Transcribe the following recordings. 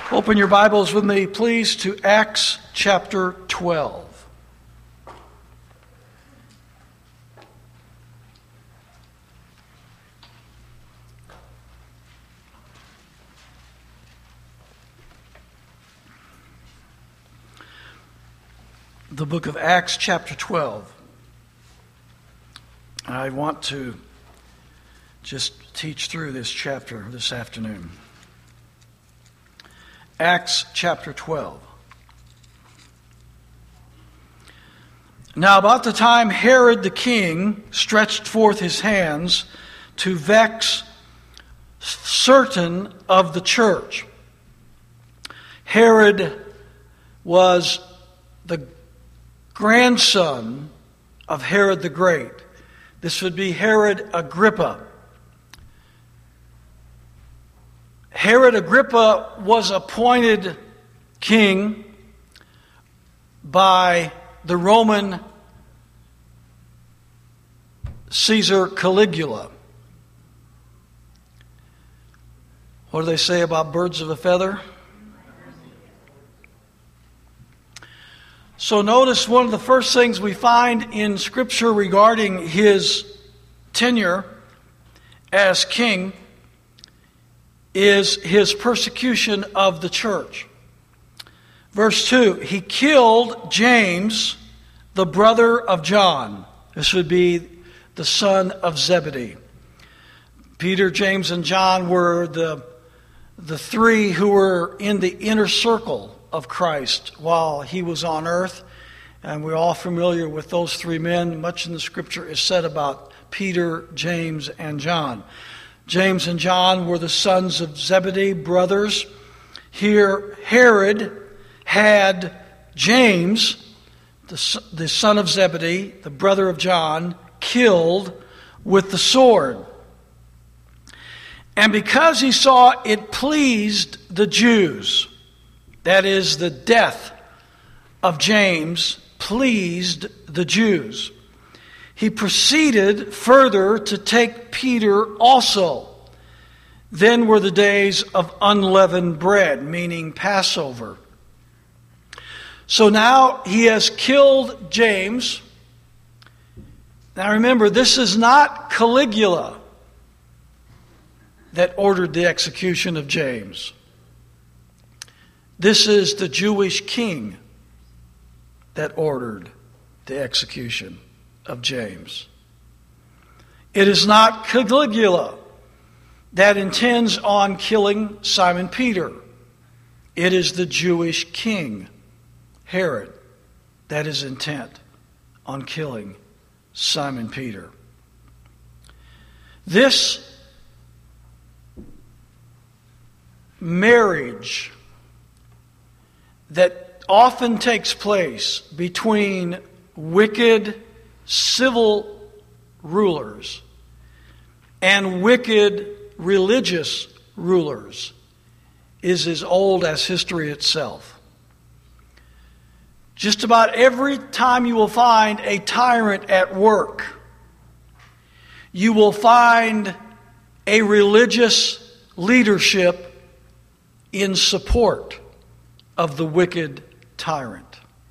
Open your Bibles with me, please, to Acts chapter 12. The book of Acts chapter 12. I want to just teach through this chapter this afternoon. Acts chapter 12. Now about the time Herod the king stretched forth his hands to vex certain of the church. Herod was the grandson of Herod the Great. This would be Herod Agrippa. Herod Agrippa was appointed king by the Roman Caesar Caligula. What do they say about birds of a feather? So notice one of the first things we find in Scripture regarding his tenure as king is his persecution of the church. Verse 2, he killed James, the brother of John. This would be the son of Zebedee. Peter, James, and John were the three who were in the inner circle of Christ while he was on earth. And we're all familiar with those three men. Much in the Scripture is said about Peter, James, and John. James and John were the sons of Zebedee, brothers. Here, Herod had James, the son of Zebedee, the brother of John, killed with the sword. And because he saw it pleased the Jews, that is, the death of James pleased the Jews, he proceeded further to take Peter also. Then were the days of unleavened bread, meaning Passover. So now he has killed James. Now remember, this is not Caligula that ordered the execution of James. This is the Jewish king that ordered the execution of James. It is not Caligula that intends on killing Simon Peter. It is the Jewish king, Herod, that is intent on killing Simon Peter. This marriage that often takes place between wicked civil rulers and wicked religious rulers is as old as history itself. Just about every time you will find a tyrant at work, you will find a religious leadership in support of the wicked tyrant.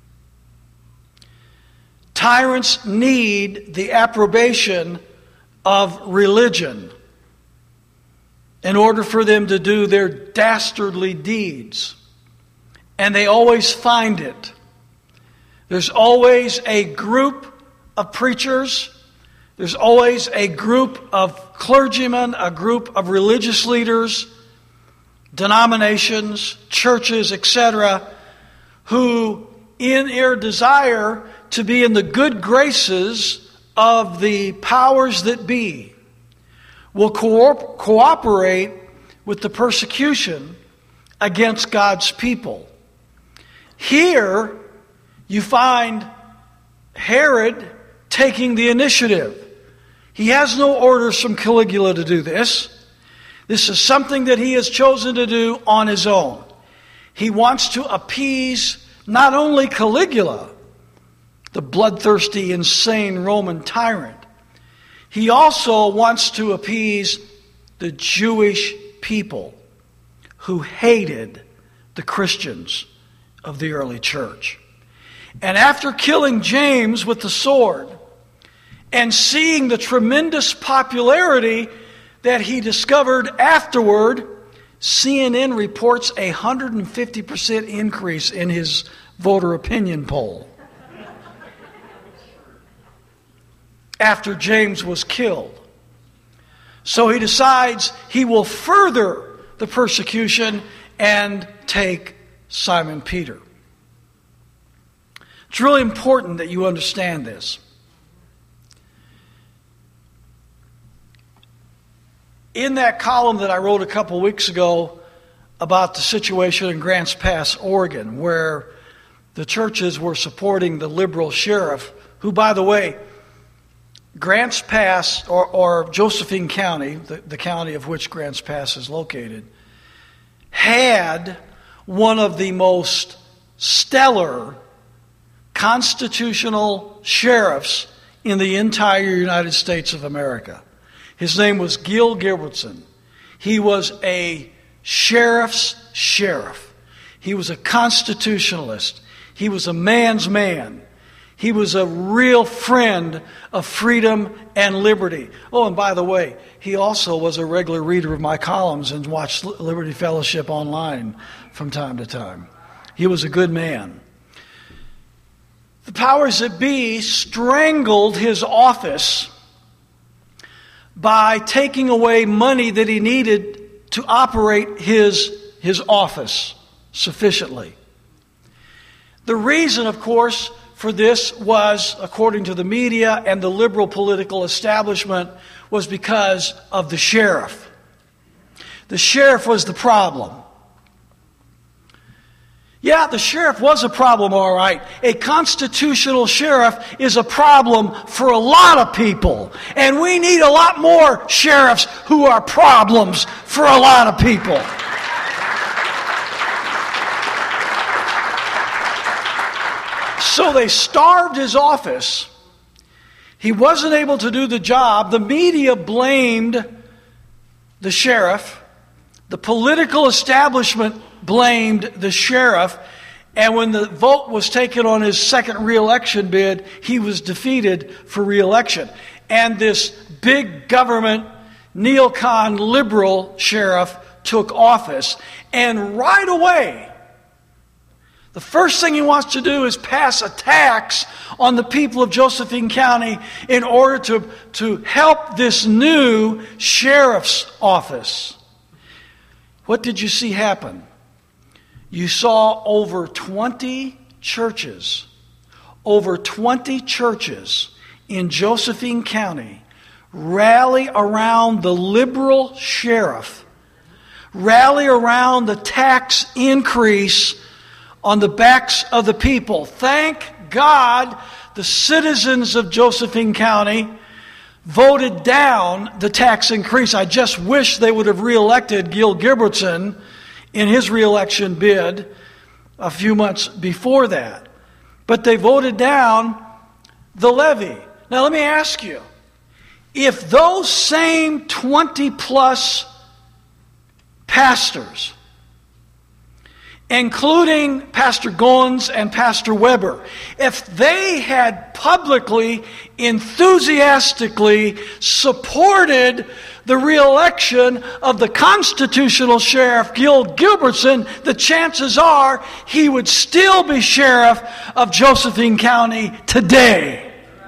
Tyrants need the approbation of religion in order for them to do their dastardly deeds. And they always find it. There's always a group of preachers. There's always a group of clergymen, a group of religious leaders, denominations, churches, etc., who, in their desire to be in the good graces of the powers that be, will cooperate with the persecution against God's people. Here, you find Herod taking the initiative. He has no orders from Caligula to do this. This is something that he has chosen to do on his own. He wants to appease not only Caligula, the bloodthirsty, insane Roman tyrant, he also wants to appease the Jewish people who hated the Christians of the early church. And after killing James with the sword and seeing the tremendous popularity that he discovered afterward, CNN reports a 150% increase in his voter opinion poll after James was killed. So he decides he will further the persecution and take Simon Peter. It's really important that you understand this. In that column that I wrote a couple weeks ago about the situation in Grants Pass, Oregon, where the churches were supporting the liberal sheriff, who, by the way, Grants Pass, or Josephine County, the county of which Grants Pass is located, had one of the most stellar constitutional sheriffs in the entire United States of America. His name was Gil Gilbertson. He was a sheriff's sheriff. He was a constitutionalist. He was a man's man. He was a real friend of freedom and liberty. Oh, and by the way, he also was a regular reader of my columns and watched Liberty Fellowship online from time to time. He was a good man. The powers that be strangled his office by taking away money that he needed to operate his office sufficiently. The reason, of course, for this was, according to the media and the liberal political establishment, was because of the sheriff. The sheriff was the problem. Yeah, the sheriff was a problem, all right. A constitutional sheriff is a problem for a lot of people. And we need a lot more sheriffs who are problems for a lot of people. So they starved his office. He wasn't able to do the job. The media blamed the sheriff. The political establishment blamed the sheriff. And when the vote was taken on his second re-election bid, he was defeated for re-election. And this big government, neocon liberal sheriff took office. And right away, the first thing he wants to do is pass a tax on the people of Josephine County in order to help this new sheriff's office. What did you see happen? You saw over 20 churches in Josephine County rally around the liberal sheriff, rally around the tax increase on the backs of the people. Thank God the citizens of Josephine County voted down the tax increase. I just wish they would have reelected Gil Gilbertson in his reelection bid a few months before that. But they voted down the levy. Now let me ask you, if those same 20 plus pastors, including Pastor Goins and Pastor Weber, if they had publicly, enthusiastically supported the re-election of the constitutional sheriff, Gil Gilbertson, the chances are he would still be sheriff of Josephine County today.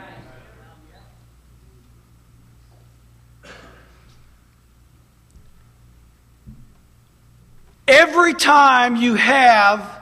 Every time you have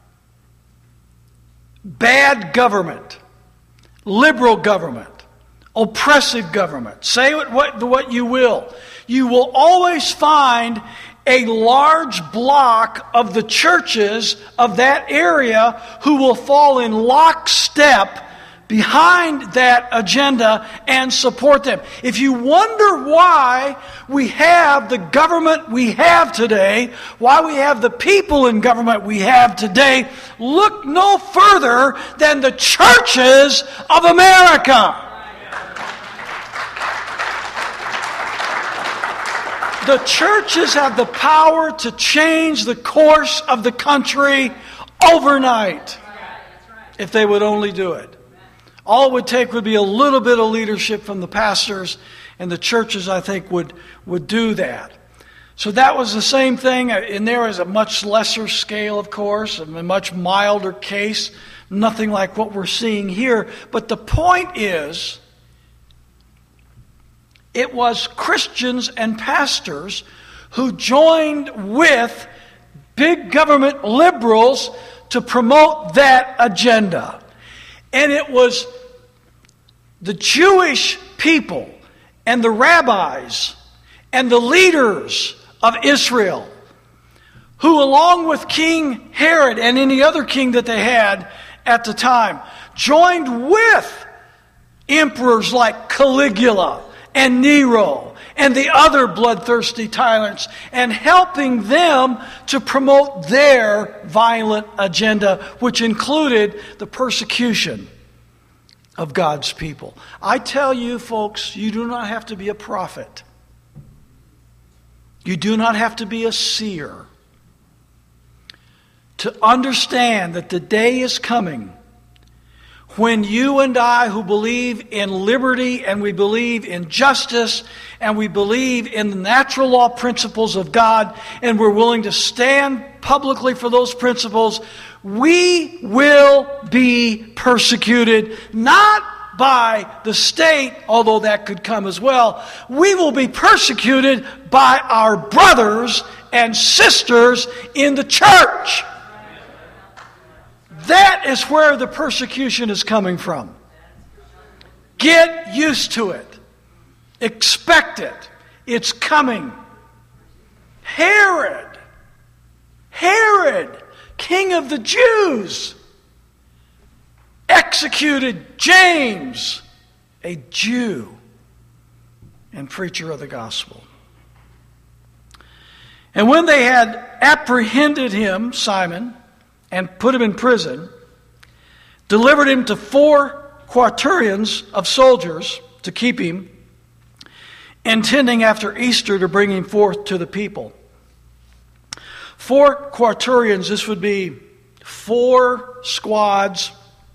bad government, liberal government, oppressive government, say what you will always find a large block of the churches of that area who will fall in lockstep behind that agenda and support them. If you wonder why we have the government we have today, why we have the people in government we have today, look no further than the churches of America. The churches have the power to change the course of the country overnight if they would only do it. All it would take would be a little bit of leadership from the pastors, and the churches, I think, would do that. So that was the same thing. And there is a much lesser scale, of course, a much milder case. Nothing like what we're seeing here. But the point is, it was Christians and pastors who joined with big government liberals to promote that agenda. And it was the Jewish people and the rabbis and the leaders of Israel who, along with King Herod and any other king that they had at the time, joined with emperors like Caligula and Nero and the other bloodthirsty tyrants, and helping them to promote their violent agenda, which included the persecution of God's people. I tell you, folks, you do not have to be a prophet. You do not have to be a seer to understand that the day is coming when you and I, who believe in liberty and we believe in justice and we believe in the natural law principles of God, and we're willing to stand publicly for those principles, we will be persecuted, not by the state, although that could come as well. We will be persecuted by our brothers and sisters in the church. That is where the persecution is coming from. Get used to it. Expect it. It's coming. Herod, king of the Jews, executed James, a Jew and preacher of the gospel. And when they had apprehended him, Simon, and put him in prison, delivered him to 4 quaternions of soldiers to keep him, intending after Easter to bring him forth to the people. 4 quaternions, this would be 4 squads,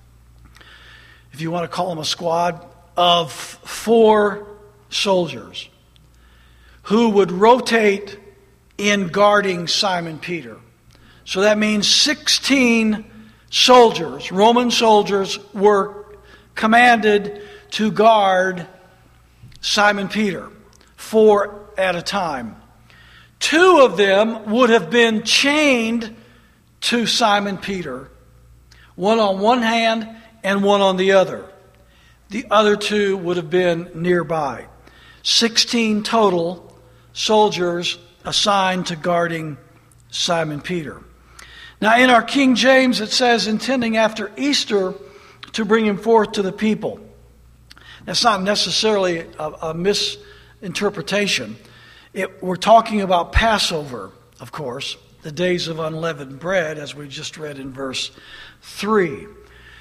if you want to call them a squad, of 4 soldiers who would rotate in guarding Simon Peter. So that means 16 soldiers, Roman soldiers, were commanded to guard Simon Peter, 4 at a time. 2 of them would have been chained to Simon Peter, one on one hand and one on the other. The other 2 would have been nearby. 16 total soldiers assigned to guarding Simon Peter. Now, in our King James, it says, intending after Easter to bring him forth to the people. That's not necessarily a misinterpretation. We're talking about Passover, of course, the days of unleavened bread, as we just read in verse 3.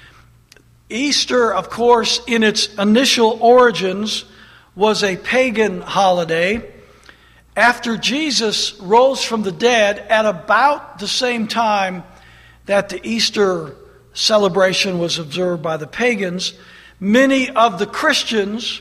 Easter, of course, in its initial origins, was a pagan holiday. After Jesus rose from the dead at about the same time that the Easter celebration was observed by the pagans, many of the Christians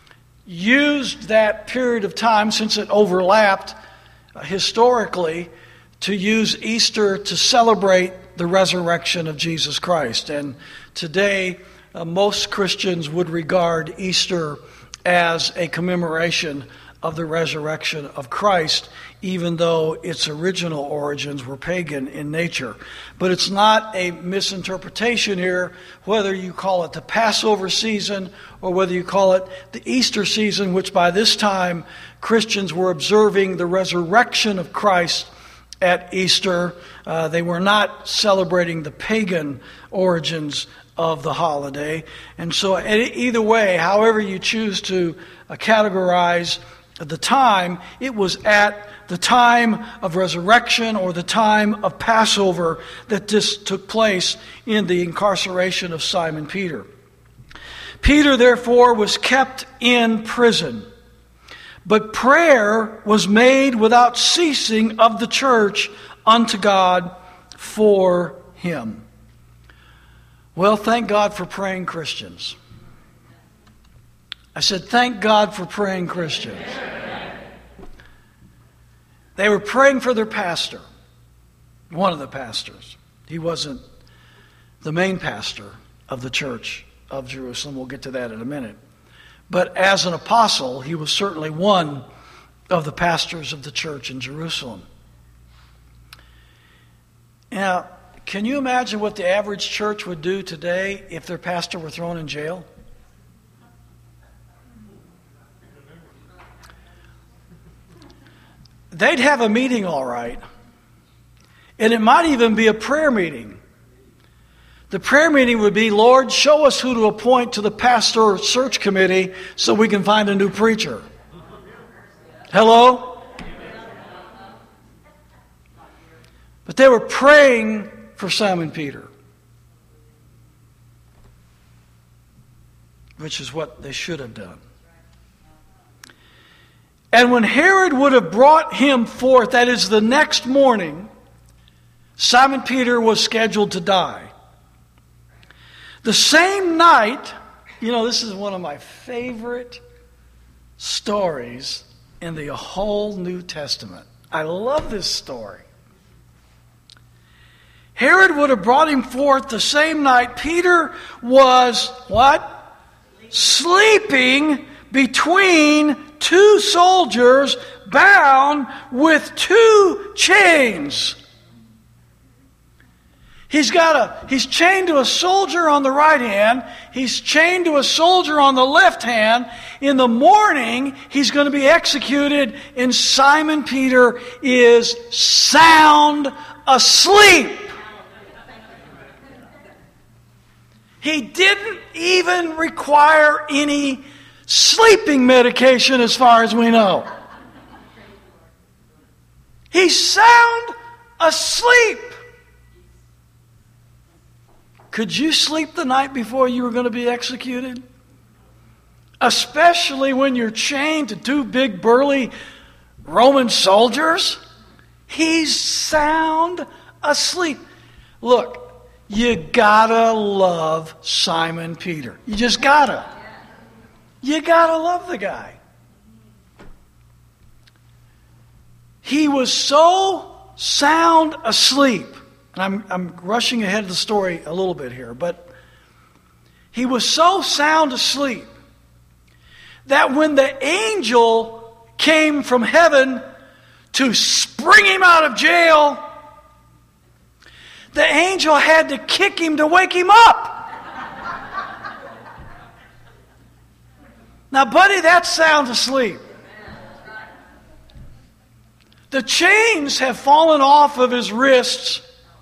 used that period of time, since it overlapped historically, to use Easter to celebrate the resurrection of Jesus Christ. And today, most Christians would regard Easter as a commemoration of the resurrection of Christ, even though its original origins were pagan in nature. But it's not a misinterpretation here, whether you call it the Passover season or whether you call it the Easter season, which by this time Christians were observing the resurrection of Christ at Easter. They were not celebrating the pagan origins of the holiday. And so either way, however you choose to categorize the time, it was at the time of resurrection or the time of Passover that this took place in the incarceration of Simon Peter. Peter, therefore, was kept in prison. But prayer was made without ceasing of the church unto God for him. Well, thank God for praying Christians. I said, thank God for praying Christians. They were praying for their pastor, one of the pastors. He wasn't the main pastor of the church of Jerusalem. We'll get to that in a minute. But as an apostle, he was certainly one of the pastors of the church in Jerusalem. Now, can you imagine what the average church would do today if their pastor were thrown in jail? They'd have a meeting, all right. And it might even be a prayer meeting. The prayer meeting would be, Lord, show us who to appoint to the pastor search committee so we can find a new preacher. Hello? But they were praying for Simon Peter, which is what they should have done. And when Herod would have brought him forth, that is the next morning, Simon Peter was scheduled to die. The same night, this is one of my favorite stories in the whole New Testament. I love this story. Herod would have brought him forth the same night. Peter was, what? Sleeping between two soldiers bound with two chains. He's chained to a soldier on the right hand. He's chained to a soldier on the left hand. In the morning, he's going to be executed, and Simon Peter is sound asleep. He didn't even require any sleeping medication as far as we know. He's sound asleep. Could you sleep the night before you were going to be executed? Especially when you're chained to two big burly Roman soldiers? He's sound asleep. Look, you gotta love Simon Peter. You just gotta. You gotta love the guy. He was so sound asleep. And I'm rushing ahead of the story a little bit here, but he was so sound asleep that when the angel came from heaven to spring him out of jail, the angel had to kick him to wake him up. Now, buddy, that's sound asleep. The chains have fallen off of his wrists.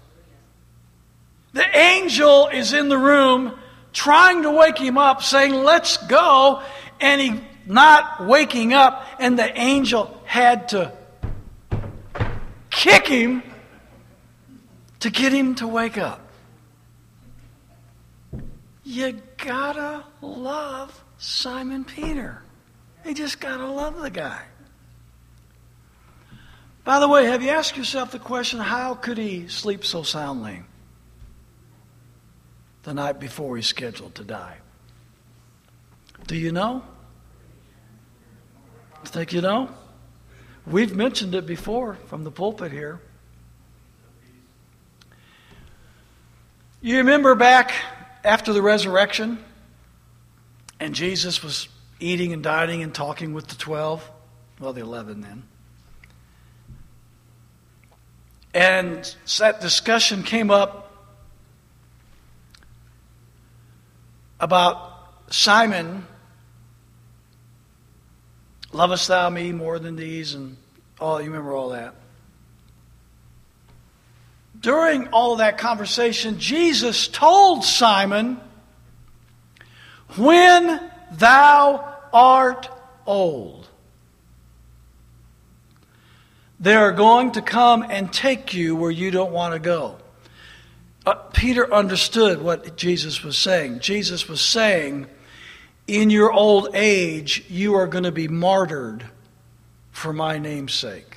The angel is in the room trying to wake him up, saying, let's go. And he's not waking up. And the angel had to kick him to get him to wake up. You gotta love Simon Peter. You just gotta love the guy. By the way, have you asked yourself the question, how could he sleep so soundly the night before he's scheduled to die? Do you know? Think you know? We've mentioned it before from the pulpit here. You remember back after the resurrection, and Jesus was eating and dining and talking with the 12, well, the 11 then. And that discussion came up about Simon, lovest thou me more than these, and all, you remember all that. During all of that conversation, Jesus told Simon, when thou art old, they are going to come and take you where you don't want to go. Peter understood what Jesus was saying. Jesus was saying, in your old age, you are going to be martyred for my name's sake.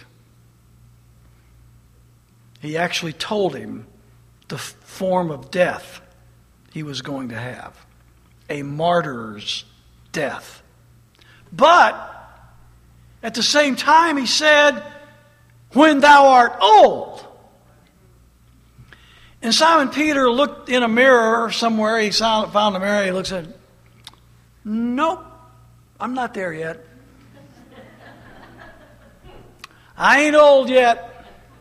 He actually told him the form of death he was going to have. A martyr's death. But at the same time he said, when thou art old. And Simon Peter looked in a mirror somewhere. He found a mirror. He looks at it. Nope, I'm not there yet. I ain't old yet.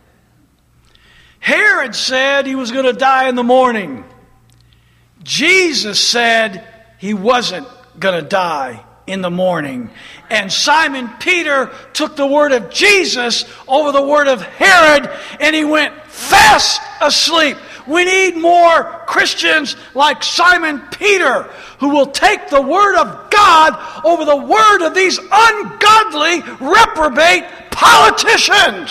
Herod said he was going to die in the morning. Jesus said he wasn't going to die in the morning. And Simon Peter took the word of Jesus over the word of Herod, and he went fast asleep. We need more Christians like Simon Peter who will take the word of God over the word of these ungodly, reprobate politicians.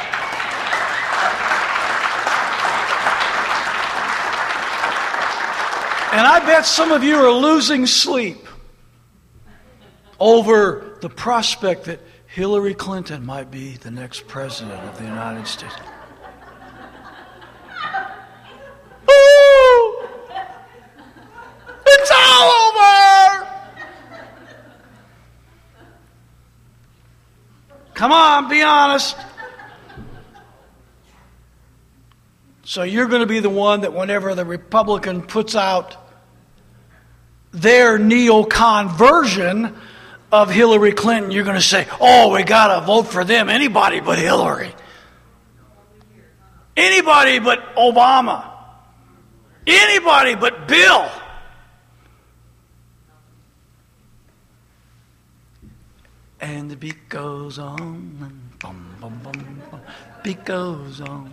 And I bet some of you are losing sleep over the prospect that Hillary Clinton might be the next president of the United States. Ooh! It's all over! Come on, be honest. So you're going to be the one that whenever the Republican puts out their neocon version of Hillary Clinton, you're going to say, oh, we got to vote for them. Anybody but Hillary. Anybody but Obama. Anybody but Bill. And the beat goes on. And bum, bum, bum, bum. Beat goes on.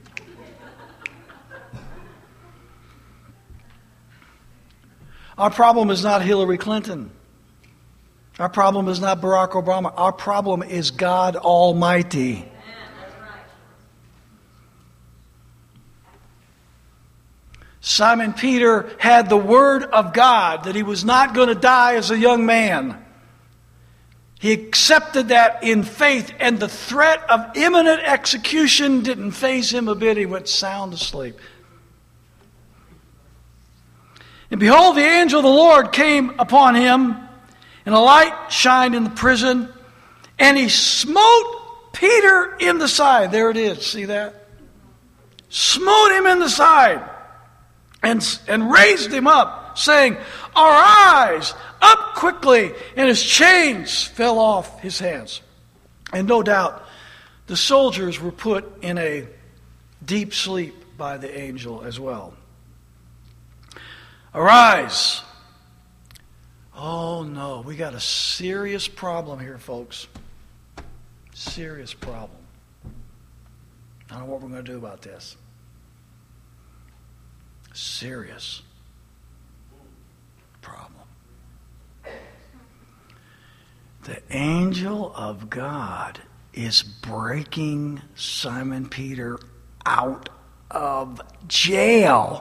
Our problem is not Hillary Clinton. Our problem is not Barack Obama. Our problem is God Almighty. Simon Peter had the word of God that he was not going to die as a young man. He accepted that in faith, and the threat of imminent execution didn't faze him a bit. He went sound asleep. And behold, the angel of the Lord came upon him, and a light shined in the prison, and he smote Peter in the side. There it is. See that? Smote him in the side and raised him up, saying, arise, up quickly. And his chains fell off his hands. And no doubt, the soldiers were put in a deep sleep by the angel as well. Arise. Oh no, we got a serious problem here, folks. Serious problem. I don't know what we're going to do about this. Serious problem. The angel of God is breaking Simon Peter out of jail.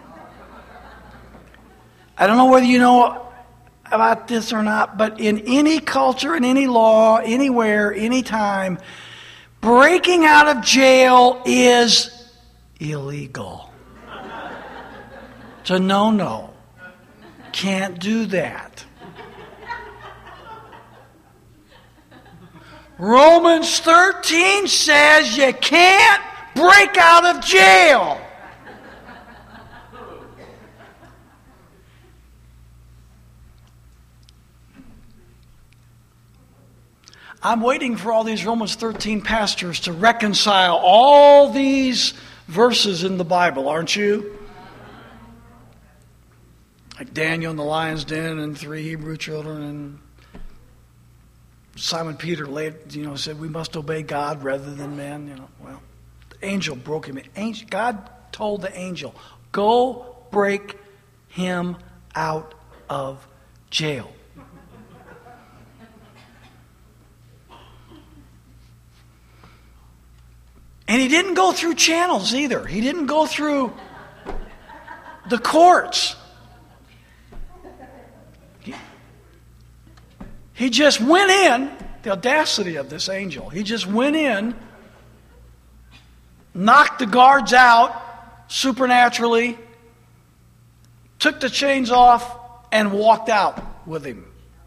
I don't know whether you know about this or not, but in any culture, in any law, anywhere, anytime, breaking out of jail is illegal. It's a no-no. Can't do that. Romans 13 says you can't break out of jail. I'm waiting for all these Romans 13 pastors to reconcile all these verses in the Bible, aren't you? Like Daniel in the lion's den and 3 Hebrew children, and Simon Peter said we must obey God rather than men. Well, the angel broke him. God told the angel, go break him out of jail. And he didn't go through channels either. He didn't go through the courts. He just went in The audacity of this angel. He just went in, knocked the guards out supernaturally, took the chains off, and walked out with him.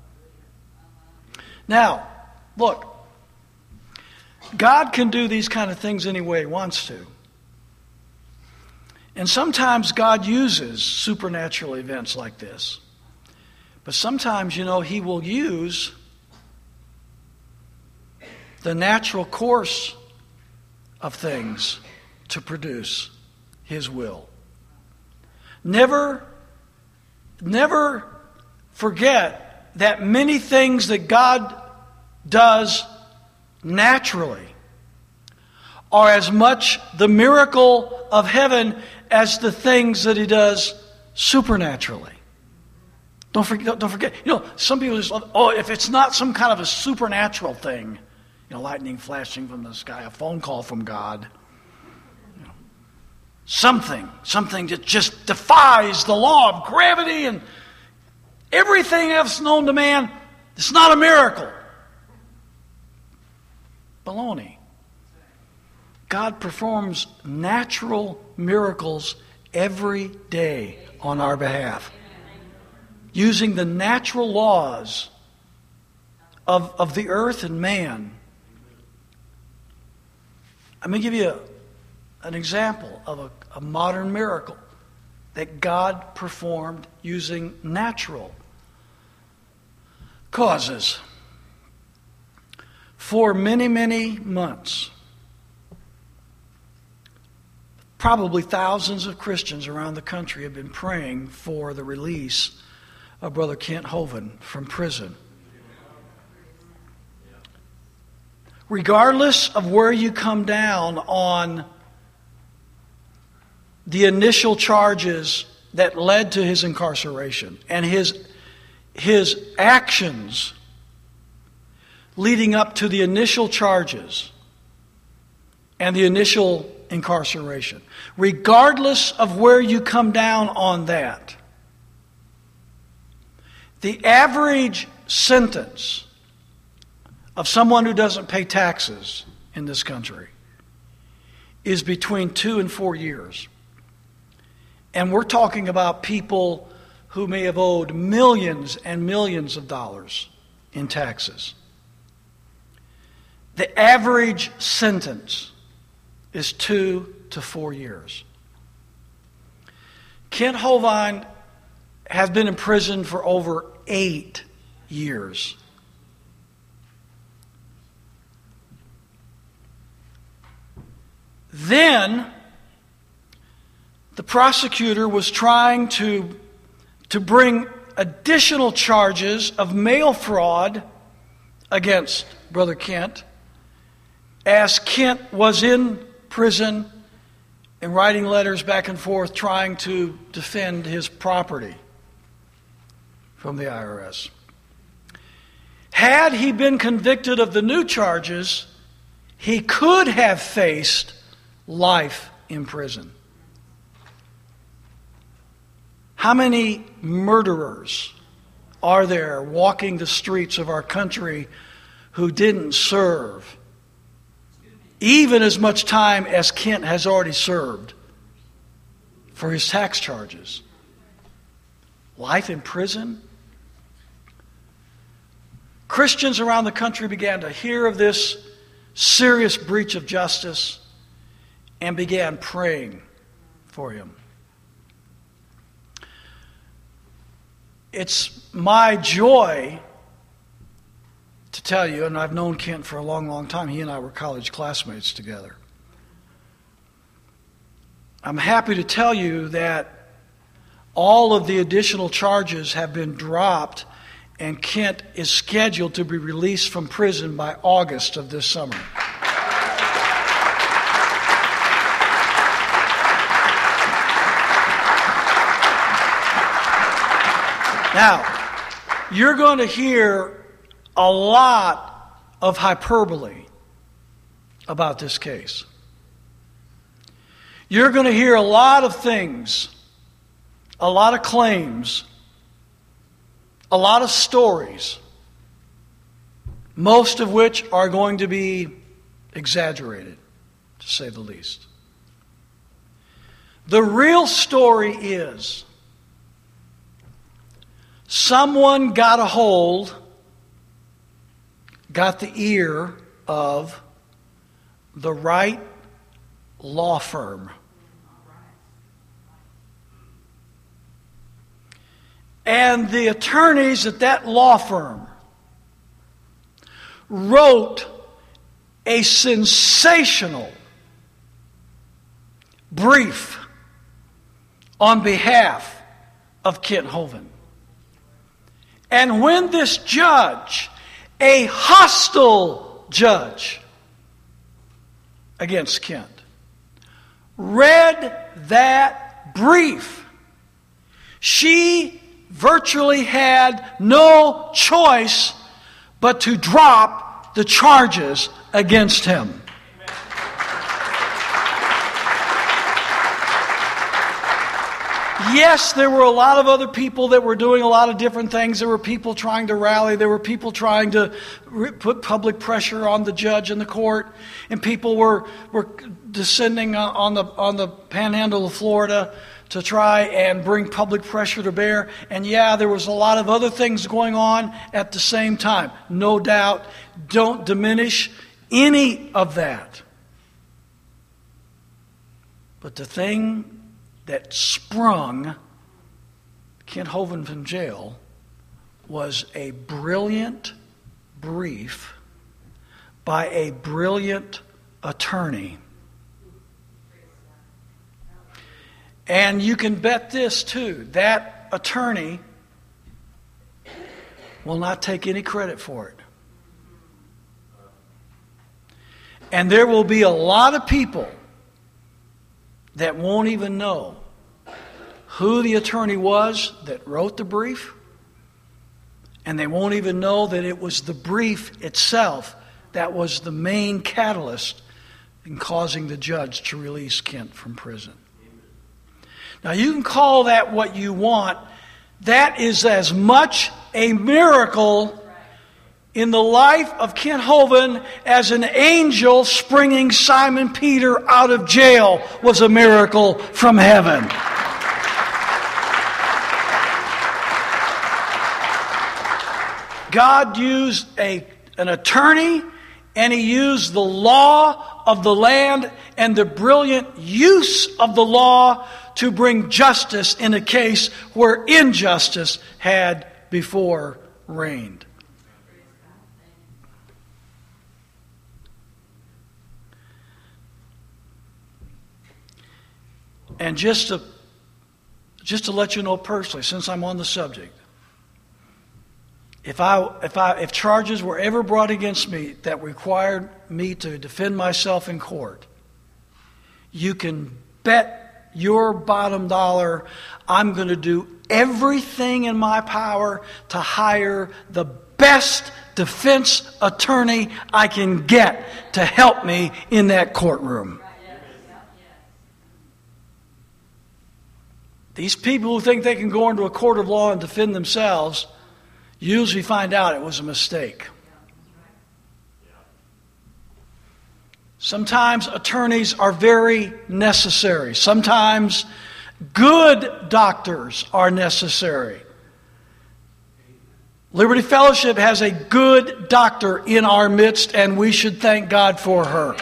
Now, look, God can do these kind of things any way He wants to. And sometimes God uses supernatural events like this. But sometimes, He will use the natural course of things to produce His will. Never forget that many things that God does naturally are as much the miracle of heaven as the things that He does supernaturally. Don't forget. Some people just, if it's not some kind of a supernatural thing, lightning flashing from the sky, a phone call from God, something that just defies the law of gravity and everything else known to man, it's not a miracle. Baloney. God performs natural miracles every day on our behalf, using the natural laws of the earth and man. Let me give you an example of a modern miracle that God performed using natural causes. For many, many months, probably thousands of Christians around the country have been praying for the release of Brother Kent Hovind from prison. Regardless of where you come down on the initial charges that led to his incarceration and his actions leading up to the initial charges and the initial incarceration, regardless of where you come down on that, the average sentence of someone who doesn't pay taxes in this country is between 2 and 4 years. And we're talking about people who may have owed millions and millions of dollars in taxes. The average sentence is 2 to 4 years. Kent Hovind has been in prison for over 8 years. Then, the prosecutor was trying to bring additional charges of mail fraud against Brother Kent, as Kent was in prison and writing letters back and forth trying to defend his property from the IRS. Had he been convicted of the new charges, he could have faced life in prison. How many murderers are there walking the streets of our country who didn't serve even as much time as Kent has already served for his tax charges? Life in prison? Christians around the country began to hear of this serious breach of justice and began praying for him. It's my joy to tell you, and I've known Kent for a long, long time. He and I were college classmates together. I'm happy to tell you that all of the additional charges have been dropped, and Kent is scheduled to be released from prison by August of this summer. Now, you're going to hear a lot of hyperbole about this case. You're going to hear a lot of things, a lot of claims, a lot of stories most of which are going to be exaggerated, to say the least. The real story is someone got the ear of the right law firm. And the attorneys at that law firm wrote a sensational brief on behalf of Kent Hovind. And when this judge, a hostile judge against Kent, read that brief, she virtually had no choice but to drop the charges against him. Yes, there were a lot of other people that were doing a lot of different things. There were people trying to rally. There were people trying to put public pressure on the judge and the court. And people were descending on the panhandle of Florida to try and bring public pressure to bear. And yeah, there was a lot of other things going on at the same time. No doubt. Don't diminish any of that. But the thing that sprung Kent Hovind from jail was a brilliant brief by a brilliant attorney. And you can bet this too, that attorney will not take any credit for it. And there will be a lot of people that won't even know who the attorney was that wrote the brief, and they won't even know that it was the brief itself that was the main catalyst in causing the judge to release Kent from prison. Now, you can call that what you want. That is as much a miracle in the life of Kent Hovind as an angel springing Simon Peter out of jail was a miracle from heaven. God used an attorney, and He used the law of the land and the brilliant use of the law to bring justice in a case where injustice had before reigned. And just to let you know personally, since I'm on the subject, if charges were ever brought against me that required me to defend myself in court, you can bet your bottom dollar I'm going to do everything in my power to hire the best defense attorney I can get to help me in that courtroom. These people who think they can go into a court of law and defend themselves usually find out it was a mistake. Sometimes attorneys are very necessary. Sometimes good doctors are necessary. Liberty Fellowship has a good doctor in our midst, and we should thank God for her.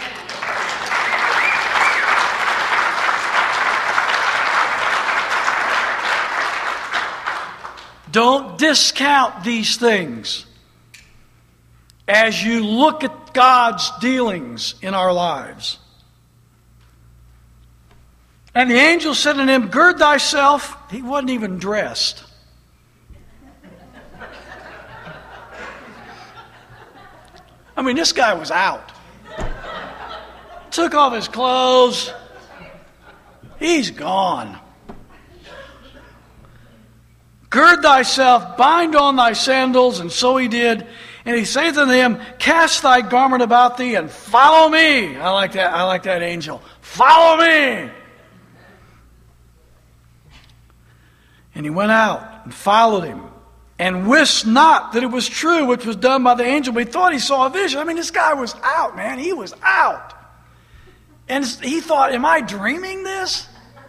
Don't discount these things as you look at God's dealings in our lives. And the angel said to him, "Gird thyself." He wasn't even dressed. I mean, this guy was out. Took off his clothes. He's gone. "Gird thyself, bind on thy sandals," and so he did. And he saith unto him, "Cast thy garment about thee and follow me." I like that angel. Follow me. And he went out and followed him. and wist not that it was true which was done by the angel, but he thought he saw a vision. I mean, this guy was out, man. He was out. And he thought, am I dreaming this?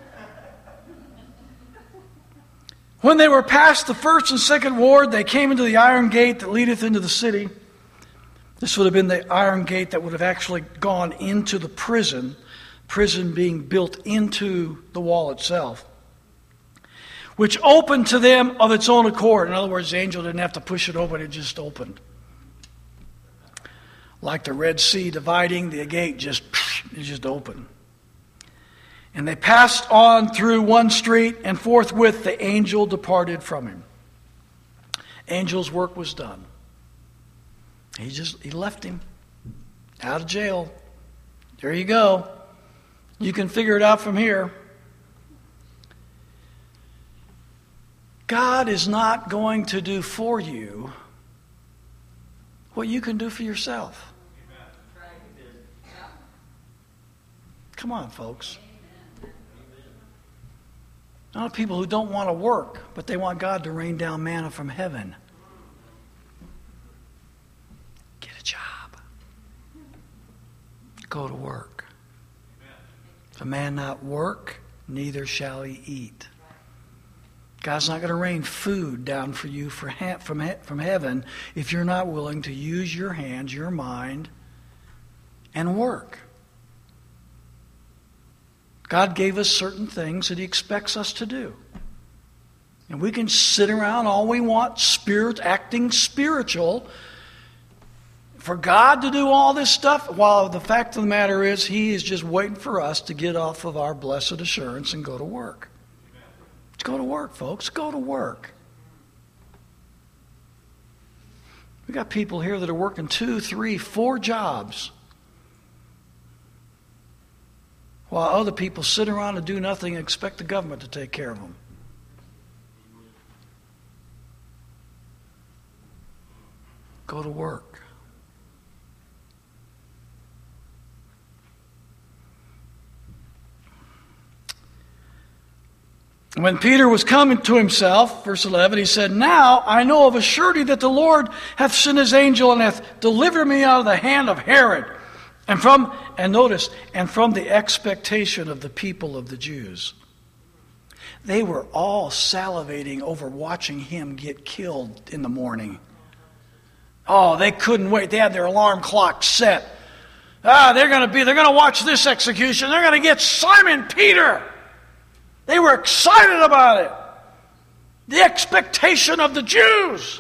When they were past the first and second ward, they came into the iron gate that leadeth into the city. This would have been the iron gate that would have actually gone into the prison being built into the wall itself, which opened to them of its own accord. In other words, the angel didn't have to push it open, it just opened. Like the Red Sea dividing, the gate just opened. And they passed on through one street, and forthwith the angel departed from him. Angel's work was done. He left him out of jail. There you go. You can figure it out from here. God is not going to do for you what you can do for yourself. Come on, folks. A lot of people who don't want to work, but they want God to rain down manna from heaven. Get a job. Go to work. If a man not work, neither shall he eat. God's not going to rain food down for you from heaven if you're not willing to use your hands, your mind, and work. God gave us certain things that He expects us to do. And we can sit around all we want, acting spiritual, for God to do all this stuff, while the fact of the matter is He is just waiting for us to get off of our blessed assurance and go to work. Let's go to work, folks. Go to work. We got people here that are working 2, 3, 4 jobs, while other people sit around and do nothing and expect the government to take care of them. Go to work. When Peter was coming to himself, verse 11, he said, Now I know of a surety that the Lord hath sent His angel and hath delivered me out of the hand of Herod, and from the expectation of the people of the Jews. They were all salivating over watching him get killed in the morning. They couldn't wait. They had their alarm clock set. They're going to watch this execution. They're going to get Simon Peter. They were excited about it. The expectation of the Jews.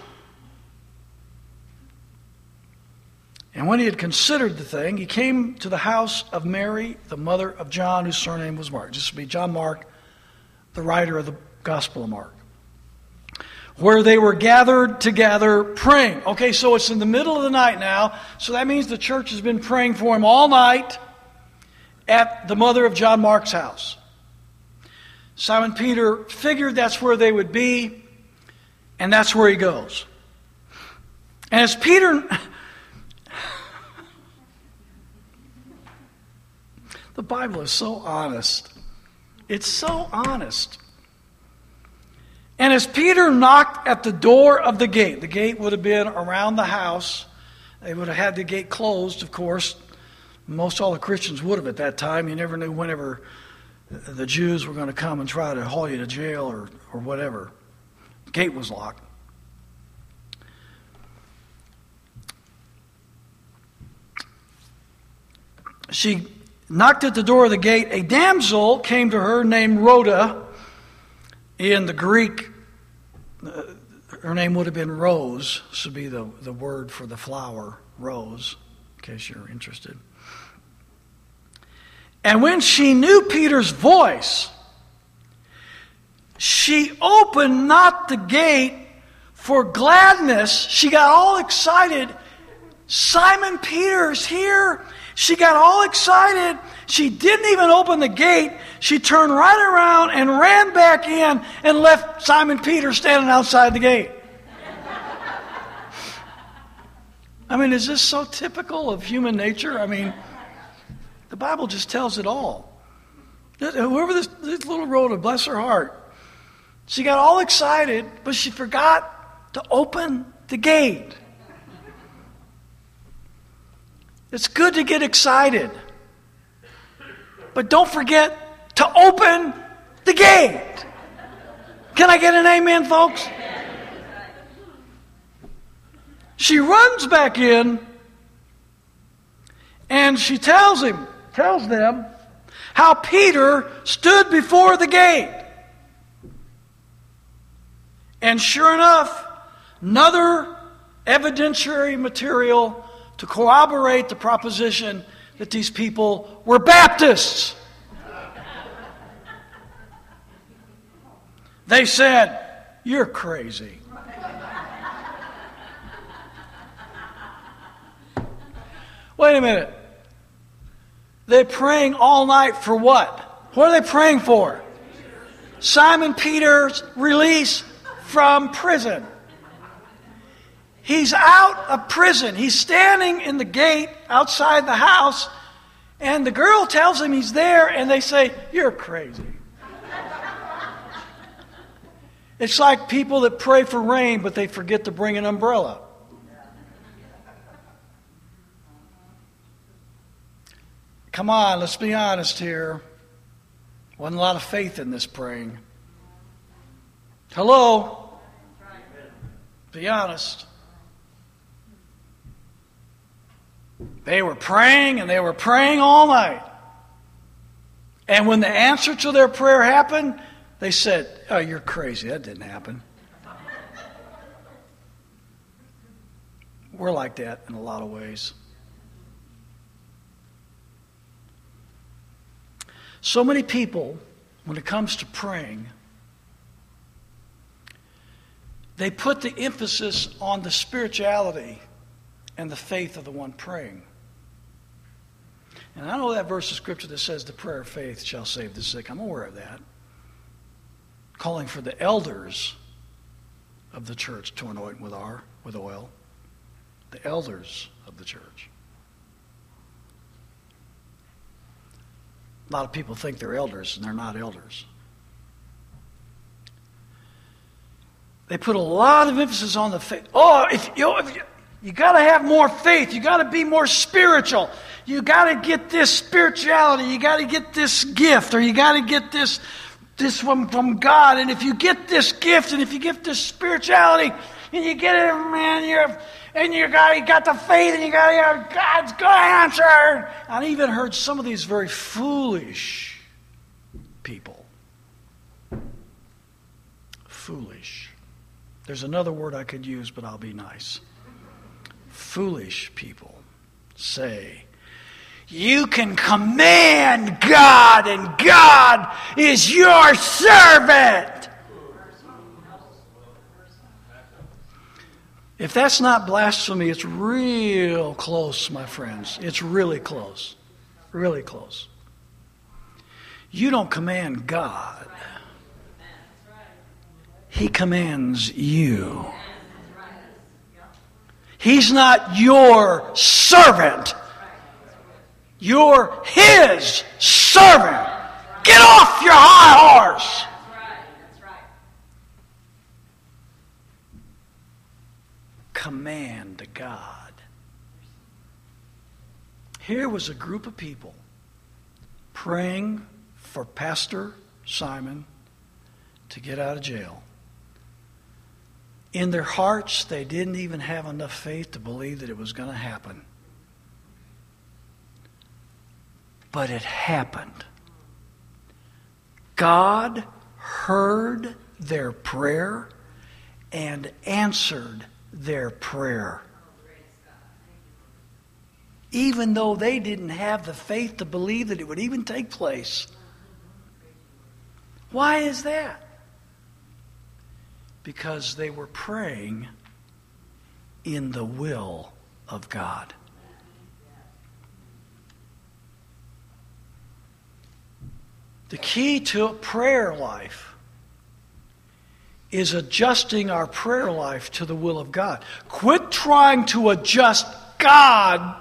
And when he had considered the thing, he came to the house of Mary, the mother of John, whose surname was Mark. This would be John Mark, the writer of the Gospel of Mark. Where they were gathered together praying. Okay, so it's in the middle of the night now. So that means the church has been praying for him all night at the mother of John Mark's house. Simon Peter figured that's where they would be, and that's where he goes. And as Peter... The Bible is so honest. It's so honest. And as Peter knocked at the door of the gate would have been around the house. They would have had the gate closed, of course. Most all the Christians would have at that time. You never knew whenever the Jews were going to come and try to haul you to jail or whatever. The gate was locked. She knocked at the door of the gate. A damsel came to her named Rhoda. In the Greek, her name would have been Rose. This would be the word for the flower, rose, in case you're interested. And when she knew Peter's voice, she opened not the gate for gladness. She got all excited. Simon Peter's here. She got all excited. She didn't even open the gate. She turned right around and ran back in and left Simon Peter standing outside the gate. I mean, is this so typical of human nature? I mean, the Bible just tells it all. Whoever this little Rhoda, bless her heart, she got all excited, but she forgot to open the gate. It's good to get excited. But don't forget to open the gate. Can I get an amen, folks? She runs back in and she tells them how Peter stood before the gate. And sure enough, another evidentiary material to corroborate the proposition that these people were Baptists. They said, "You're crazy." Wait a minute. They're praying all night for what? What are they praying for? Simon Peter's release from prison. He's out of prison. He's standing in the gate outside the house, and the girl tells him he's there, and they say, "You're crazy." It's like people that pray for rain, but they forget to bring an umbrella. Come on, let's be honest here. Wasn't a lot of faith in this praying. Hello? Be honest. They were praying and they were praying all night. And when the answer to their prayer happened, they said, "Oh, you're crazy. That didn't happen." We're like that in a lot of ways. So many people, when it comes to praying, they put the emphasis on the spirituality and the faith of the one praying. And I know that verse of Scripture that says the prayer of faith shall save the sick. I'm aware of that. Calling for the elders of the church to anoint with oil. The elders of the church. A lot of people think they're elders, and they're not elders. They put a lot of emphasis on the faith. Oh, if you got to have more faith. You got to be more spiritual. You got to get this spirituality. You got to get this gift, or you got to get this from God. And if you get this gift, and if you get this spirituality, and you get it, man, you got the faith, and you got God's going to answer. I've even heard some of these very foolish people. Foolish. There's another word I could use, but I'll be nice. Foolish people say, "You can command God, and God is your servant." If that's not blasphemy, it's real close, my friends. It's really close. Really close. You don't command God. He commands you. He's not your servant. You're His servant. Get off your high horse. Command God. Here was a group of people praying for Pastor Simon to get out of jail. In their hearts, they didn't even have enough faith to believe that it was going to happen. But it happened. God heard their prayer and answered their prayer. Even though they didn't have the faith to believe that it would even take place. Why is that? Because they were praying in the will of God. The key to a prayer life is adjusting our prayer life to the will of God. Quit trying to adjust God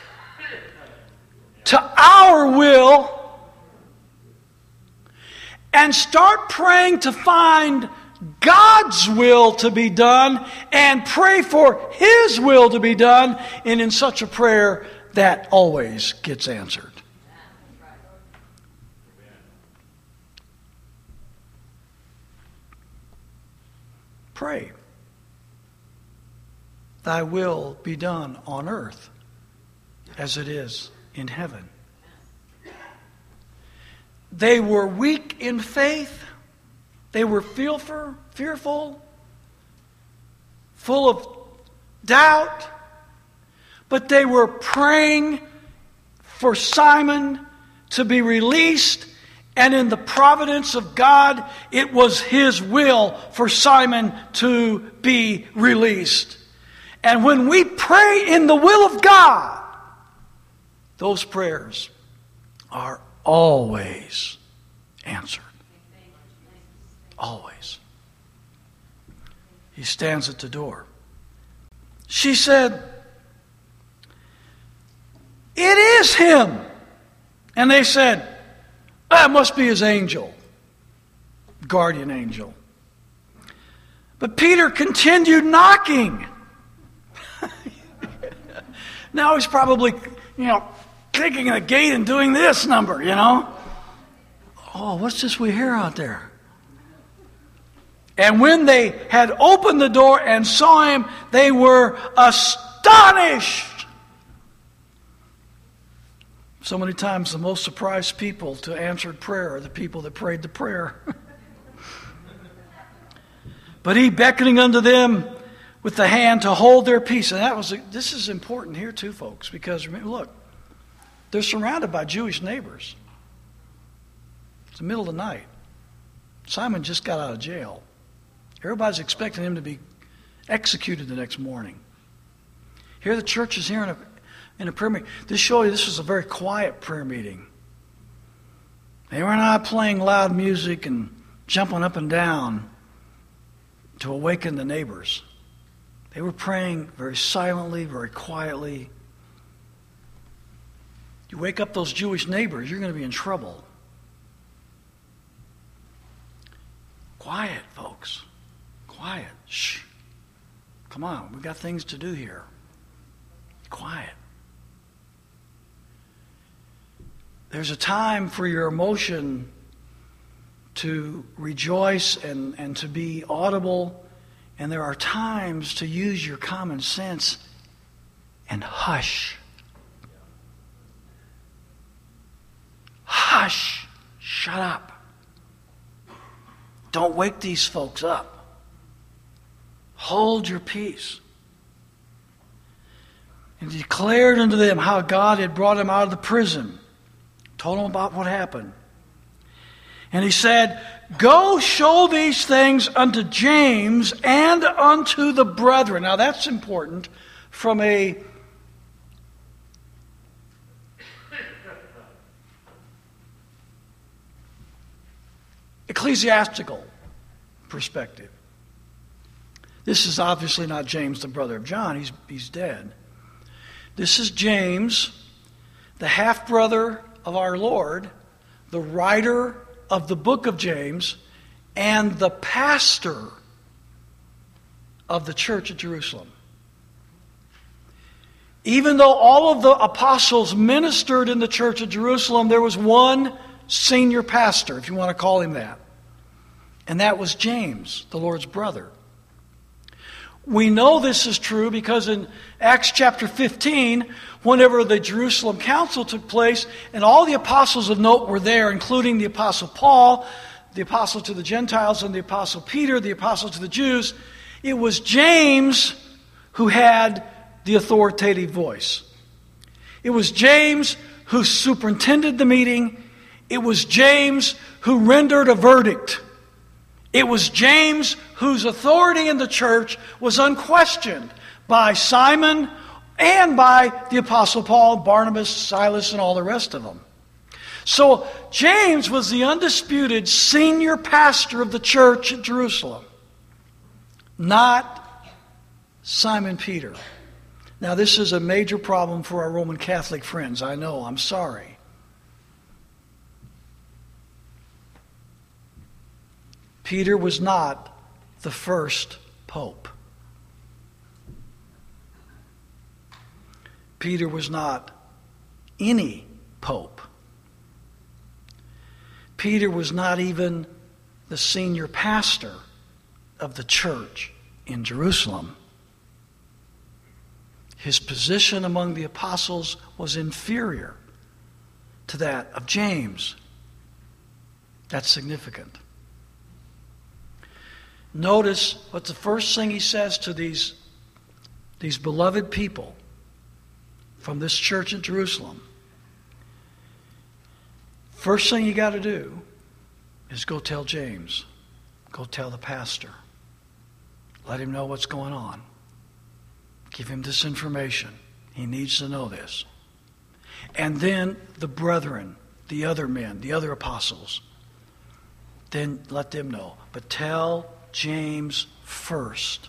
to our will and start praying to find God's will to be done and pray for His will to be done, and in such a prayer that always gets answered. Pray. Thy will be done on earth as it is in heaven. They were weak in faith. They were fearful, full of doubt. But they were praying for Simon to be released. And in the providence of God, it was His will for Simon to be released. And when we pray in the will of God, those prayers are always answered. Always. He stands at the door. She said, "It is him." And they said, "That must be his angel, guardian angel." But Peter continued knocking. Now he's probably, kicking the gate and doing this number, Oh, what's this we hear out there? And when they had opened the door and saw him, they were astonished. So many times the most surprised people to answered prayer are the people that prayed the prayer. But he, beckoning unto them with the hand to hold their peace. And this is important here too, folks, because look, they're surrounded by Jewish neighbors. It's the middle of the night. Simon just got out of jail. Everybody's expecting him to be executed the next morning. Here the church is here in a prayer meeting. This was a very quiet prayer meeting. They were not playing loud music and jumping up and down to awaken the neighbors. They were praying very silently, very quietly. You wake up those Jewish neighbors, you're going to be in trouble. Quiet, folks. Quiet. Shh. Come on, we've got things to do here. Quiet. There's a time for your emotion to rejoice and to be audible, and there are times to use your common sense and hush. Hush. Shut up. Don't wake these folks up. Hold your peace. And he declared unto them how God had brought him out of the prison. Told them about what happened. And he said, "Go show these things unto James and unto the brethren." Now that's important from a ecclesiastical perspective. This is obviously not James, the brother of John. He's dead. This is James, the half-brother of our Lord, the writer of the book of James, and the pastor of the church at Jerusalem. Even though all of the apostles ministered in the church at Jerusalem, there was one senior pastor, if you want to call him that. And that was James, the Lord's brother. We know this is true because in Acts chapter 15, whenever the Jerusalem council took place, and all the apostles of note were there, including the apostle Paul, the apostle to the Gentiles, and the apostle Peter, the apostle to the Jews, it was James who had the authoritative voice. It was James who superintended the meeting. It was James who rendered a verdict. It was James whose authority in the church was unquestioned by Simon and by the Apostle Paul, Barnabas, Silas, and all the rest of them. So James was the undisputed senior pastor of the church at Jerusalem, not Simon Peter. Now this is a major problem for our Roman Catholic friends. I know, I'm sorry. Peter was not the first pope. Peter was not any pope. Peter was not even the senior pastor of the church in Jerusalem. His position among the apostles was inferior to that of James. That's significant. Notice what the first thing he says to these beloved people from this church in Jerusalem. First thing you got to do is go tell James. Go tell the pastor. Let him know what's going on. Give him this information. He needs to know this. And then the brethren, the other men, the other apostles, then let them know. But tell James first.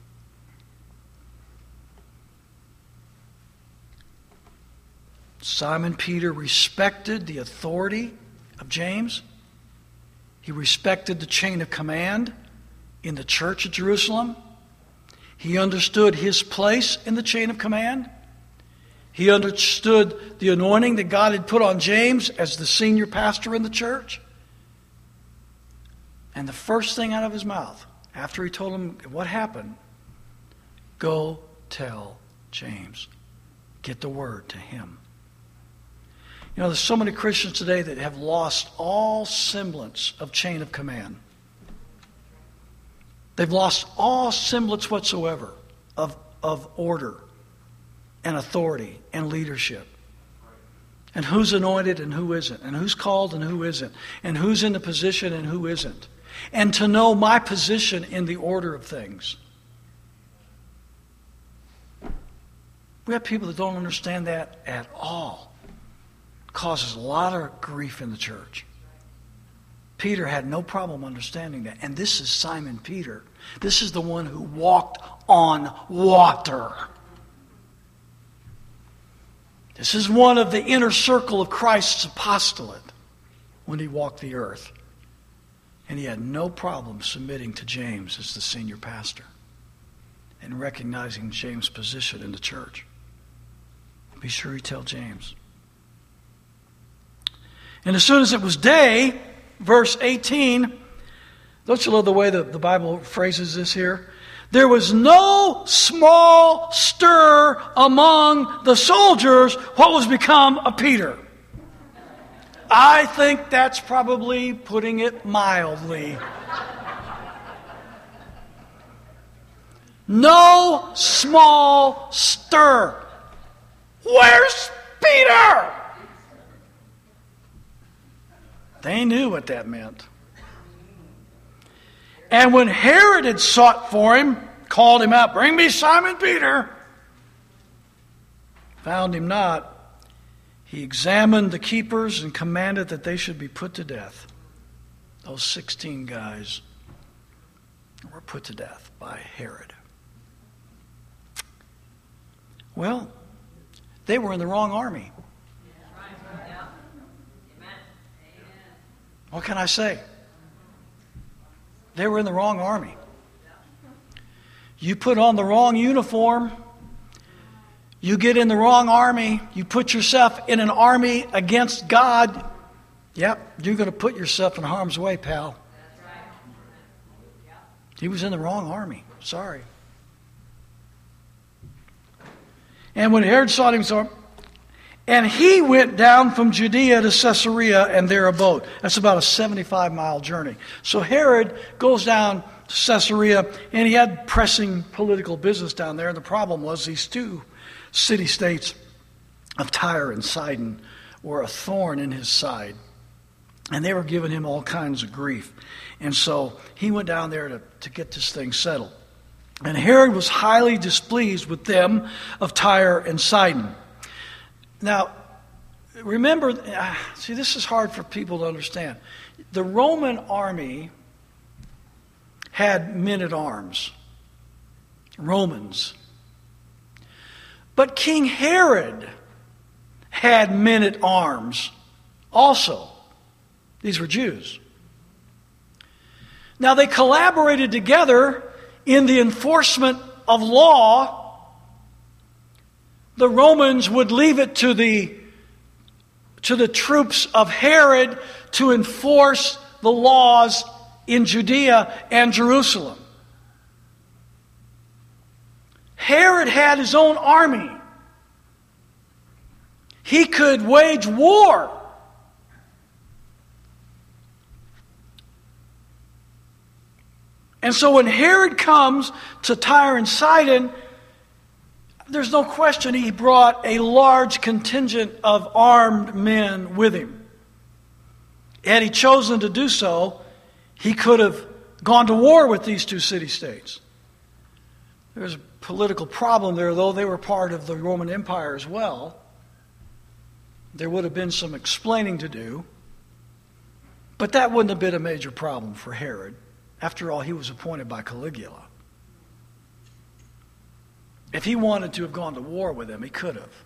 Simon Peter respected the authority of James. He respected the chain of command in the church at Jerusalem. He understood his place in the chain of command. He understood the anointing that God had put on James as the senior pastor in the church. And the first thing out of his mouth, after he told him what happened, go tell James. Get the word to him. You know, there's so many Christians today that have lost all semblance of chain of command. They've lost all semblance whatsoever of order and authority and leadership. And who's anointed and who isn't. And who's called and who isn't. And who's in the position and who isn't. And to know my position in the order of things. We have people that don't understand that at all. It causes a lot of grief in the church. Peter had no problem understanding that. And this is Simon Peter. This is the one who walked on water. This is one of the inner circle of Christ's apostolate when he walked the earth. And he had no problem submitting to James as the senior pastor and recognizing James' position in the church. Be sure you tell James. And as soon as it was day, verse 18, don't you love the way the Bible phrases this here? There was no small stir among the soldiers what was become of Peter. I think that's probably putting it mildly. No small stir. Where's Peter? They knew what that meant. And when Herod had sought for him, called him out, bring me Simon Peter, found him not, he examined the keepers and commanded that they should be put to death. Those 16 guys were put to death by Herod. Well, they were in the wrong army. What can I say? They were in the wrong army. You put on the wrong uniform, you get in the wrong army, you put yourself in an army against God, yep, you're going to put yourself in harm's way, pal. He was in the wrong army. Sorry. And when Herod sought him, and he went down from Judea to Caesarea and there abode. That's about a 75-mile journey. So Herod goes down to Caesarea, and he had pressing political business down there. And the problem was these two city-states of Tyre and Sidon were a thorn in his side. And they were giving him all kinds of grief. And so he went down there to get this thing settled. And Herod was highly displeased with them of Tyre and Sidon. Now, remember, see, this is hard for people to understand. The Roman army had men at arms, Romans. But King Herod had men at arms also. These were Jews. Now they collaborated together in the enforcement of law. The Romans would leave it to the troops of Herod to enforce the laws in Judea and Jerusalem. Herod had his own army. He could wage war. And so when Herod comes to Tyre and Sidon, there's no question he brought a large contingent of armed men with him. Had he chosen to do so, he could have gone to war with these two city-states. There's a political problem there, though. They were part of the Roman Empire as well. There would have been some explaining to do. But that wouldn't have been a major problem for Herod. After all, he was appointed by Caligula. If he wanted to have gone to war with them, he could have.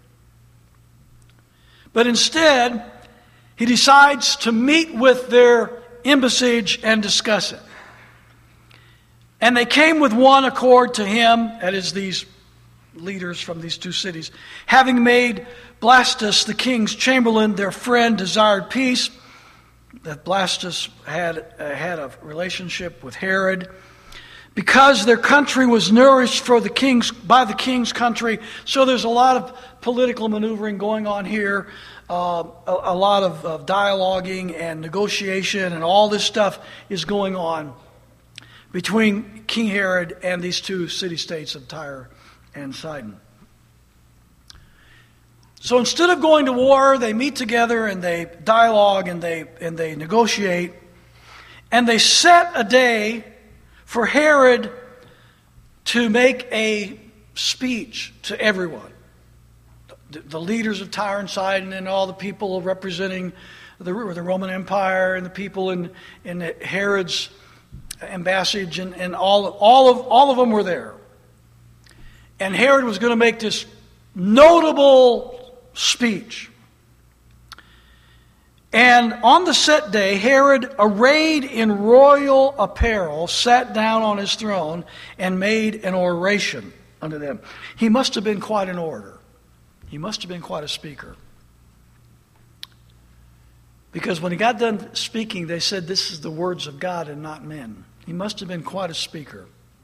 But instead, he decides to meet with their embassage and discuss it. And they came with one accord to him, that is, these leaders from these two cities, having made Blastus, the king's chamberlain, their friend, desired peace. That Blastus had a relationship with Herod, because their country was nourished by the king's country. So there's a lot of political maneuvering going on here, a lot of dialoguing and negotiation, and all this stuff is going on between King Herod and these two city-states of Tyre and Sidon. So instead of going to war, they meet together and they dialogue and they negotiate, and they set a day for Herod to make a speech to everyone. The leaders of Tyre and Sidon and all the people representing the Roman Empire and the people in Herod's embassage and all of them were there. And Herod was going to make this notable speech. And on the set day, Herod, arrayed in royal apparel, sat down on his throne and made an oration unto them. He must have been quite an orator. He must have been quite a speaker. Because when he got done speaking, they said, "This is the words of God and not men." He must have been quite a speaker.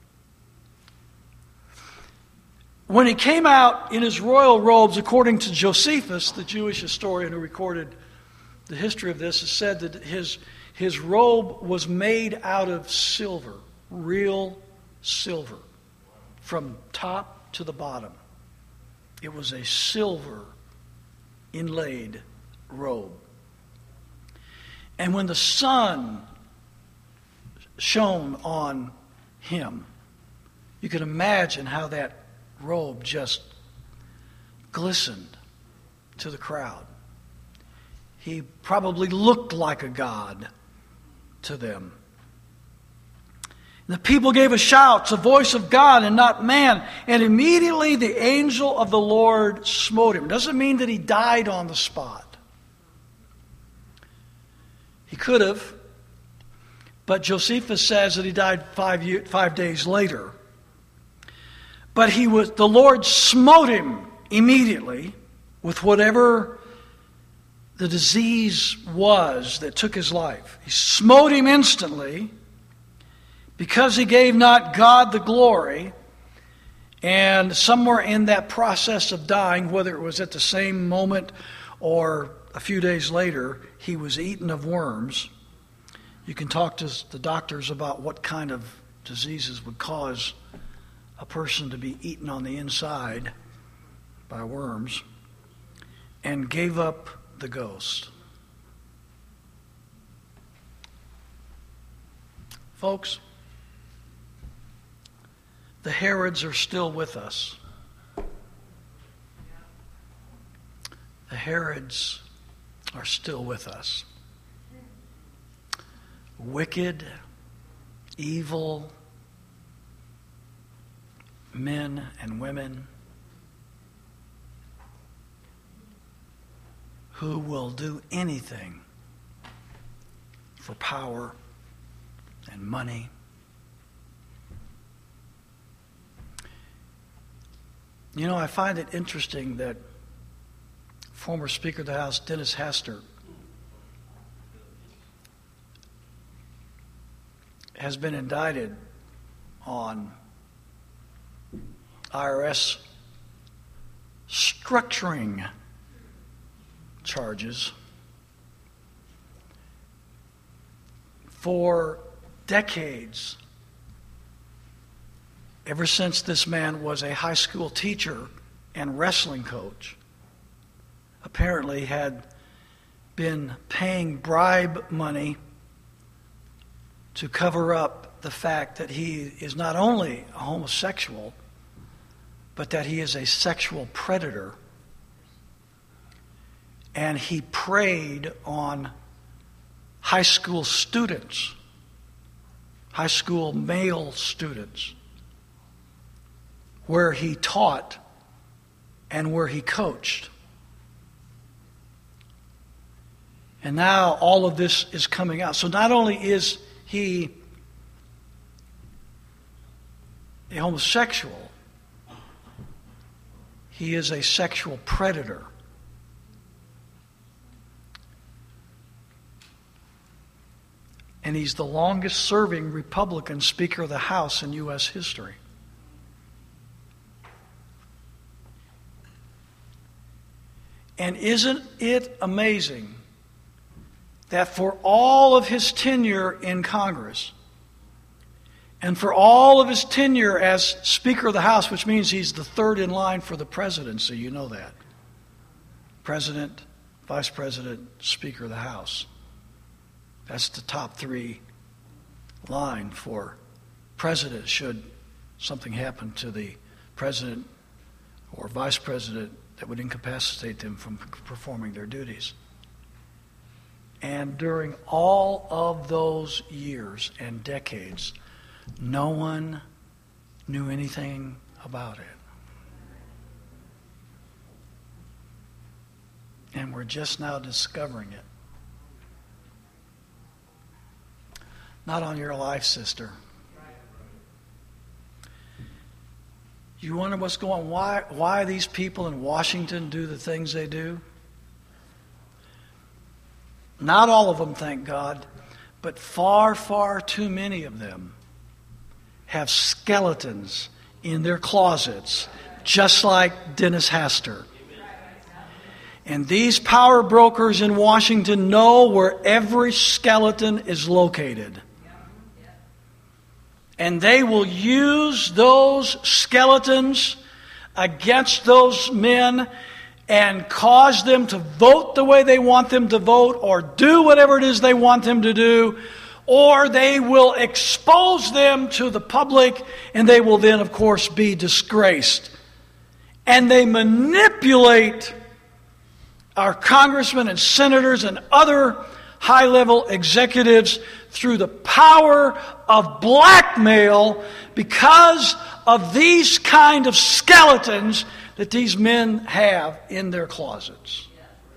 When he came out in his royal robes, according to Josephus, the Jewish historian who recorded the history of this, has said that his robe was made out of silver, real silver, from top to the bottom. It was a silver inlaid robe. And when the sun shone on him, you can imagine how that robe just glistened to the crowd. He probably looked like a god to them. And the people gave a shout, a voice of God and not man. And immediately the angel of the Lord smote him. Doesn't mean that he died on the spot. He could have, but Josephus says that he died 5 days later. But the Lord smote him immediately with whatever the disease was that took his life. He smote him instantly because he gave not God the glory. And somewhere in that process of dying, whether it was at the same moment or a few days later, he was eaten of worms. You can talk to the doctors about what kind of diseases would cause a person to be eaten on the inside by worms, and gave up the ghost. Folks, the Herods are still with us. The Herods are still with us. Wicked, evil men and women who will do anything for power and money. You know, I find it interesting that former Speaker of the House Dennis Hastert has been indicted on IRS structuring charges for decades, ever since this man was a high school teacher and wrestling coach. Apparently had been paying bribe money to cover up the fact that he is not only a homosexual, but that he is a sexual predator. And he preyed on high school students, high school male students, where he taught and where he coached. And now all of this is coming out. So not only is he a homosexual, he is a sexual predator. And he's the longest serving Republican Speaker of the House in U.S. history. And isn't it amazing that for all of his tenure in Congress, and for all of his tenure as Speaker of the House, which means he's the third in line for the presidency, you know that. President, Vice President, Speaker of the House. That's the top three line for president should something happen to the president or vice president that would incapacitate them from performing their duties. And during all of those years and decades, no one knew anything about it. And we're just now discovering it. Not on your life, sister. You wonder what's going on? Why these people in Washington do the things they do? Not all of them, thank God, but far, far too many of them have skeletons in their closets, just like Dennis Hastert. And these power brokers in Washington know where every skeleton is located. And they will use those skeletons against those men and cause them to vote the way they want them to vote or do whatever it is they want them to do, or they will expose them to the public and they will then, of course, be disgraced. And they manipulate our congressmen and senators and other high-level executives through the power of blackmail because of these kind of skeletons that these men have in their closets.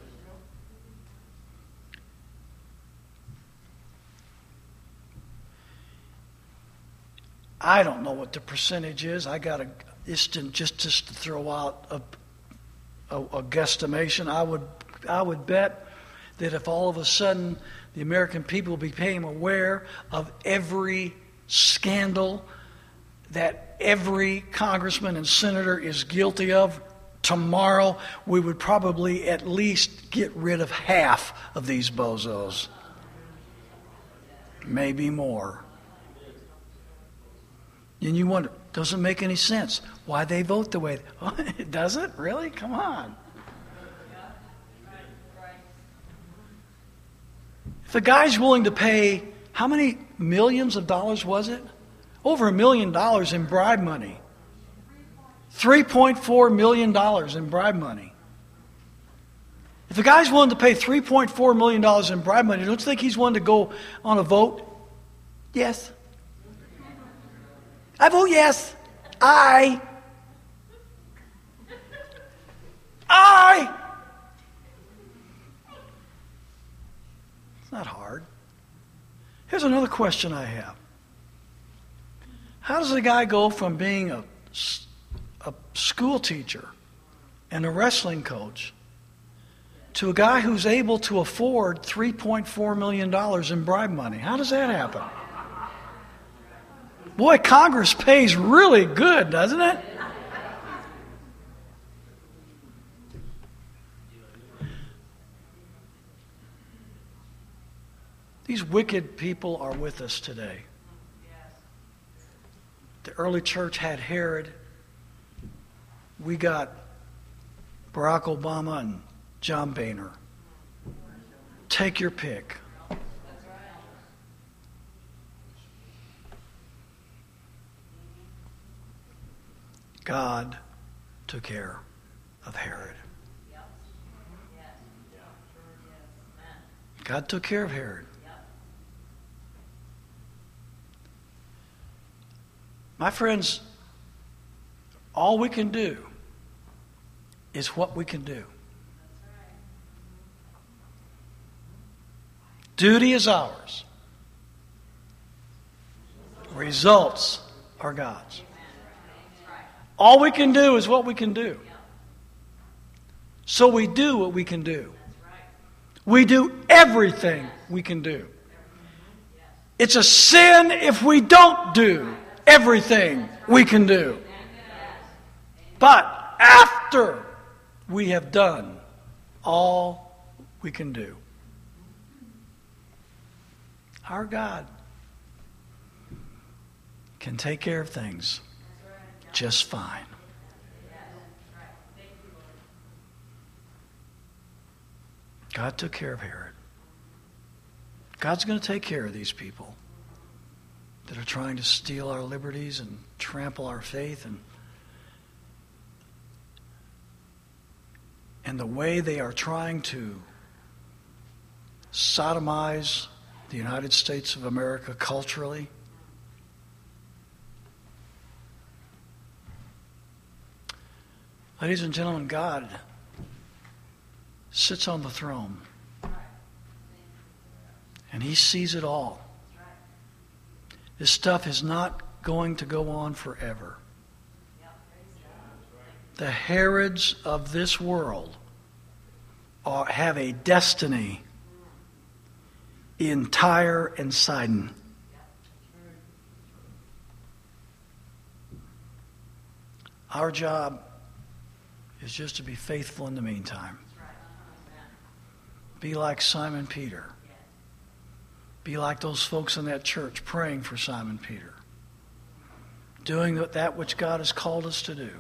I don't know what the percentage is. I got just to throw out a guesstimation. I would bet that if all of a sudden the American people became aware of every scandal that every congressman and senator is guilty of, tomorrow we would probably at least get rid of half of these bozos. Maybe more. And you wonder, doesn't make any sense. Why they vote the way it does it? Really? Come on. If a guy's willing to pay, how many millions of dollars was it? Over $1 million in bribe money. $3.4 million in bribe money. If a guy's willing to pay $3.4 million in bribe money, don't you think he's willing to go on a vote? Yes. I vote yes. I. It's not hard. Here's another question I have. How does a guy go from being a school teacher and a wrestling coach to a guy who's able to afford $3.4 million in bribe money? How does that happen? Boy, Congress pays really good, doesn't it? These wicked people are with us today. The early church had Herod. We got Barack Obama and John Boehner. Take your pick. God took care of Herod. God took care of Herod. My friends, all we can do is what we can do. Duty is ours. Results are God's. All we can do is what we can do. So we do what we can do. We do everything we can do. It's a sin if we don't do everything we can do. But after we have done all we can do, our God can take care of things just fine. God took care of Herod. God's going to take care of these people that are trying to steal our liberties and trample our faith, and the way they are trying to sodomize the United States of America culturally. Ladies and gentlemen, God sits on the throne, and He sees it all. This stuff is not going to go on forever. The Herods of this world have a destiny in Tyre and Sidon. Our job is just to be faithful in the meantime. Be like Simon Peter. Be like those folks in that church praying for Simon Peter. Doing that which God has called us to do.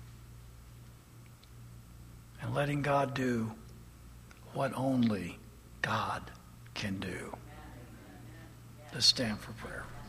And letting God do what only God can do. Let's stand for prayer.